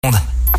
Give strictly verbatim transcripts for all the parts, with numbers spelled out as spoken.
Monde.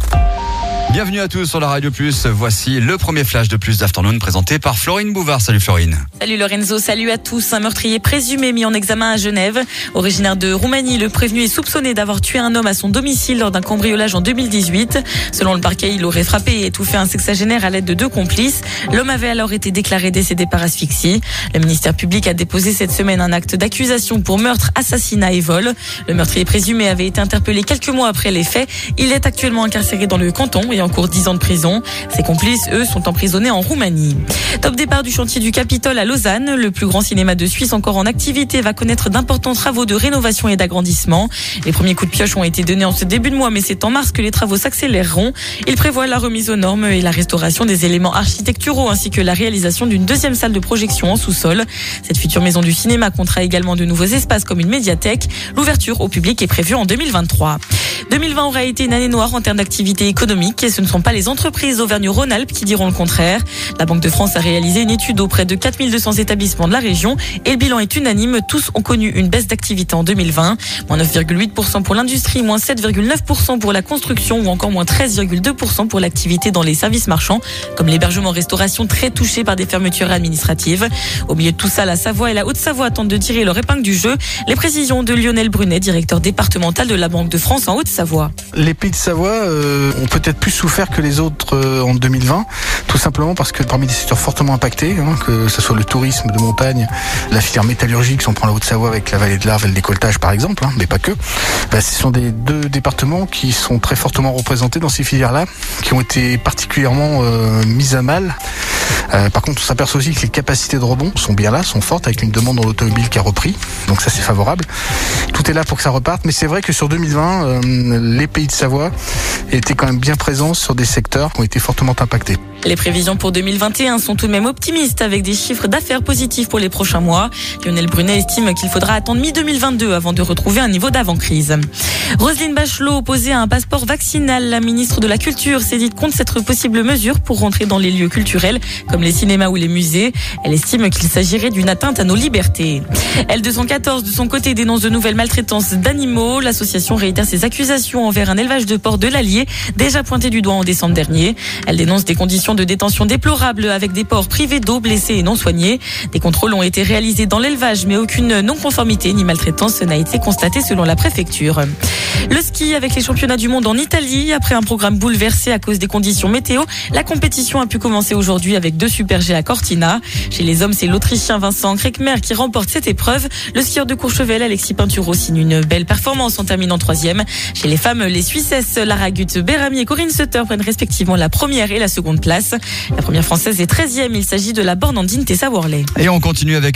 Bienvenue à tous sur la Radio Plus. Voici le premier flash de Plus d'Afternoon présenté par Florine Bouvard. Salut Florine. Salut Lorenzo, salut à tous. Un meurtrier présumé mis en examen à Genève. Originaire de Roumanie, le prévenu est soupçonné d'avoir tué un homme à son domicile lors d'un cambriolage en deux mille dix-huit. Selon le parquet, il aurait frappé et étouffé un sexagénaire à l'aide de deux complices. L'homme avait alors été déclaré décédé par asphyxie. Le ministère public a déposé cette semaine un acte d'accusation pour meurtre, assassinat et vol. Le meurtrier présumé avait été interpellé quelques mois après les faits. Il est actuellement incarcéré dans le canton et en cours dix ans de prison. Ses complices, eux, sont emprisonnés en Roumanie. Top départ du chantier du Capitole à Lausanne. Le plus grand cinéma de Suisse encore en activité va connaître d'importants travaux de rénovation et d'agrandissement. Les premiers coups de pioche ont été donnés en ce début de mois, mais c'est en mars que les travaux s'accéléreront. Il prévoit la remise aux normes et la restauration des éléments architecturaux ainsi que la réalisation d'une deuxième salle de projection en sous-sol. Cette future maison du cinéma comptera également de nouveaux espaces comme une médiathèque. L'ouverture au public est prévue en deux mille vingt-trois. deux mille vingt aura été une année noire en termes d'activité économique et ce ne sont pas les entreprises Auvergne-Rhône-Alpes qui diront le contraire. La Banque de France a réalisé une étude auprès de quatre mille deux cents établissements de la région et le bilan est unanime. Tous ont connu une baisse d'activité en deux mille vingt. Moins neuf virgule huit pour cent pour l'industrie, moins sept virgule neuf pour cent pour la construction ou encore moins treize virgule deux pour cent pour l'activité dans les services marchands comme l'hébergement-restauration très touchés par des fermetures administratives. Au milieu de tout ça, la Savoie et la Haute-Savoie tentent de tirer leur épingle du jeu. Les précisions de Lionel Brunet, directeur départemental de la Banque de France en Haute-Savoie. Les Pays de Savoie euh, ont peut-être plus souffert que les autres euh, en deux mille vingt, tout simplement parce que parmi les secteurs fortement impactés, hein, que ce soit le tourisme de montagne, la filière métallurgique, si on prend la Haute-Savoie avec la vallée de l'Arve et le décolletage par exemple, hein, mais pas que, bah, ce sont des deux départements qui sont très fortement représentés dans ces filières-là, qui ont été particulièrement euh, mises à mal. Euh, par contre, on s'aperçoit aussi que les capacités de rebond sont bien là, sont fortes, avec une demande dans l'automobile qui a repris. Donc ça, c'est favorable. Tout est là pour que ça reparte. Mais c'est vrai que sur deux mille vingt, euh, les Pays de Savoie étaient quand même bien présents sur des secteurs qui ont été fortement impactés. Les prévisions pour deux mille vingt et un sont tout de même optimistes avec des chiffres d'affaires positifs pour les prochains mois. Lionel Brunet estime qu'il faudra attendre mi deux mille vingt-deux avant de retrouver un niveau d'avant-crise. Roselyne Bachelot opposée à un passeport vaccinal. La ministre de la Culture s'est dite contre cette possible mesure pour rentrer dans les lieux culturels comme les cinémas ou les musées. Elle estime qu'il s'agirait d'une atteinte à nos libertés. L deux cent quatorze de son côté dénonce de nouvelles maltraitances d'animaux. L'association réitère ses accusations envers un élevage de porcs de l'Allier déjà pointé du doigt en décembre dernier. Elle dénonce des conditions de détention déplorables avec des porcs privés d'eau, blessés et non soignés. Des contrôles ont été réalisés dans l'élevage, mais aucune non-conformité ni maltraitance n'a été constatée selon la préfecture. Le ski avec les championnats du monde en Italie. Après un programme bouleversé à cause des conditions météo, la compétition a pu commencer aujourd'hui avec deux super G à Cortina. Chez les hommes, c'est l'Autrichien Vincent Kreckmer qui remporte cette épreuve. Le skieur de Courchevel, Alexis Pinturo, signe une belle performance en terminant troisième. Chez les femmes, les Suissesses Lara Gut-Berami et Corinne Sutter prennent respectivement la première et la seconde place. La première française est treizième. Il s'agit de la Bornandine Tessa Worley. Et on continue avec